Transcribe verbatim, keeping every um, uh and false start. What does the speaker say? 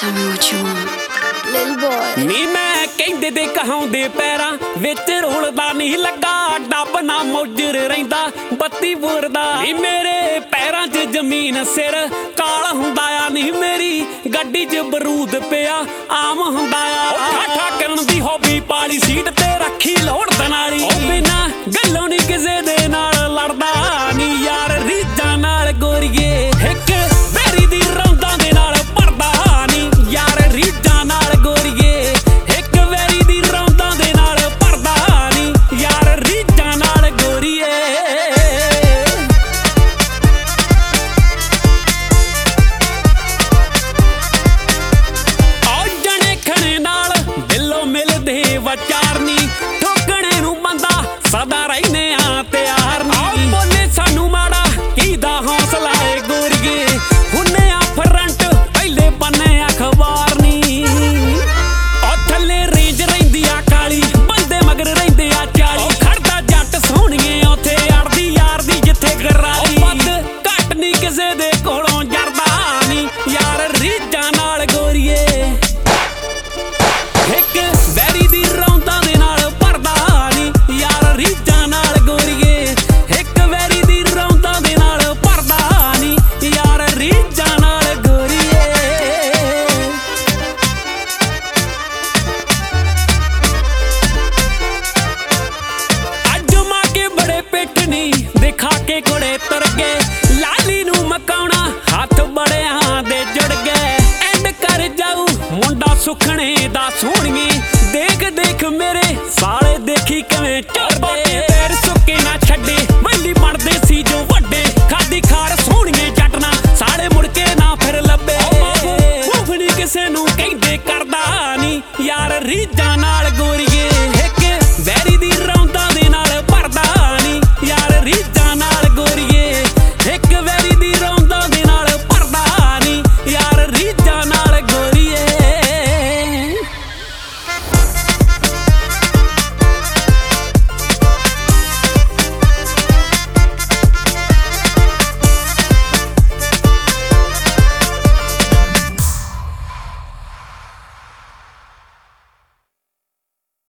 Tell me what you want, little boy. ਨੀ ਮੈਂ ਕਹਿੰਦੇ ਦੇ ਕਹਾਉਂਦੇ ਪੈਰਾਂ ਵਿੱਚ ਰੋਲਦਾ ਨਹੀਂ ਲੱਗਾ ਡੱਬ ਨਾ ਮੌਜਰ ਰਹਿੰਦਾ ਬੱਤੀ ਬੁਰਦਾ ਨੀ ਮੇਰੇ ਪੈਰਾਂ 'ਚ ਜ਼ਮੀਨ ਸਿਰ ਕਾਲ ਹੁੰਦਾ ਆ ਨਹੀਂ ਮੇਰੀ ਗੱਡੀ 'ਚ ਬਰੂਦ ਪਿਆ ਆਮ ਹੁੰਦਾ ਆ ਠਾਠਾ ਕਰਨ ਦੀ ਹੌਬੀ ਪਾਲੀ ਸੀਟ ਤੇ ਰੱਖੀ ਲੋੜ ਦਨਾਲੀ ਉਹ ਬਿਨਾ ਗੱਲੋਂ ਨਹੀਂ ਕਿਸੇ ਦੇ ਨਾਲ ਲੜਦਾ ਨੀ ਯਾਰ ਰੀਝਾਂ ਨਾਲ ਗੋਰੀਏ ਇੱਕ ਮੇਰੀ ਦੀ ਰੌਂਦਾਂ ਦੇ ਨਾਲ ਭਰਦਾ ਨੀ ਯਾਰ ਰੀਝਾਂ ਨਾਲ ਗੋਰੀਏ ਇੱਕ ਵੇਰੀ ਦੀ ਰੌਂਦਾਂ ਦੇ ਨਾਲ ਭਰਦਾ ਨੀ ਯਾਰ ਰੀਝਾਂ ਨਾਲ ਗੋਰੀਏ ਆ ਜਣੇ ਖਣੇ ਨਾਲ ਦਿਲੋਂ ਮਿਲਦੇ ਵਿਚਾਰ ਨੀ ਠੋਕਣੇ ਨੂੰ ਬੰਦਾ ਸਦਾ ਰਹਿਨੇ ਆ ਤਿਆਰ ਨੀ ਆ ਬੋਲੇ ਸਾਨੂੰ ਮਾੜਾ ਕੀਦਾ ਹੌਸਲਾ ਏ ਗੋਰੀਏ ਹੁੰਨੇ ਆ ਫਰੰਟ ਪਹਿਲੇ ਬੰਨੇ ਅਖਬਾਰ ਨੀ ਉਹ ਥੱਲੇ ਰੇਂਜ ਰਹਿੰਦੀ ਆ ਕਾਲੀ ਬੰਦੇ ਮਗਰ ਰਹਿੰਦੇ ਆ ਚਾਲੀ ਖੜਦਾ ਜੱਟ ਸੋਹਣੀਏ ਉੱਥੇ ਅੜਦੀ ਯਾਰ ਦੀ ਜਿੱਥੇ ਗਰਾਰੀ ਵੱਧ ਘੱਟ ਨੀ ਕਿਸੇ ਦੇ ਕੋਲੋਂ ਜਰਦਾ ਨੀ ਯਾਰ ਰੀਝਾਂ ਨਾਲ ਗੋਰੀਏ ਇੱਕ ਵੈਰੀ ਦੀ ਰੌਂਦਾਂ ਦੇ ਨਾਲ ਭਰਦਾ ਨੀ ਯਾਰ ਰੀਝਾਂ ਨਾਲ ਗੋਰੀਏ ਇੱਕ ਵੈਰੀ ਦੀ ਰੌਂਦਾਂ ਦੇ ਨਾਲ ਭਰਦਾ ਨੀ ਯਾਰ ਰੀਝਾਂ ਨਾਲ ਗੋਰੀਏ ਅੱਜ ਮਾਂ ਕੇ ਬੜੇ ਪਿੱਠ ਨੀ ਦਿਖਾ ਕੇ ਘੋੜੇ ਤੁਰ ਗਏ ਲਾਲੀ ਨੂੰ ਮਕਾਉਣਾ ਹੱਥ ਬੜਿਆਂ ਦੇ ਜੁੜ ਗਏ ਐਂਡ ਕਰ ਜਾਊ ਮੁੰਡਾ ਸੁਖਣੇ ਦਾ ਸੋਹਣੀਏ ਦੇਖ ਦੇਖ ਮੇਰੇ ਸਾਲੇ ਦੇਖੀ ਕਿਵੇਂ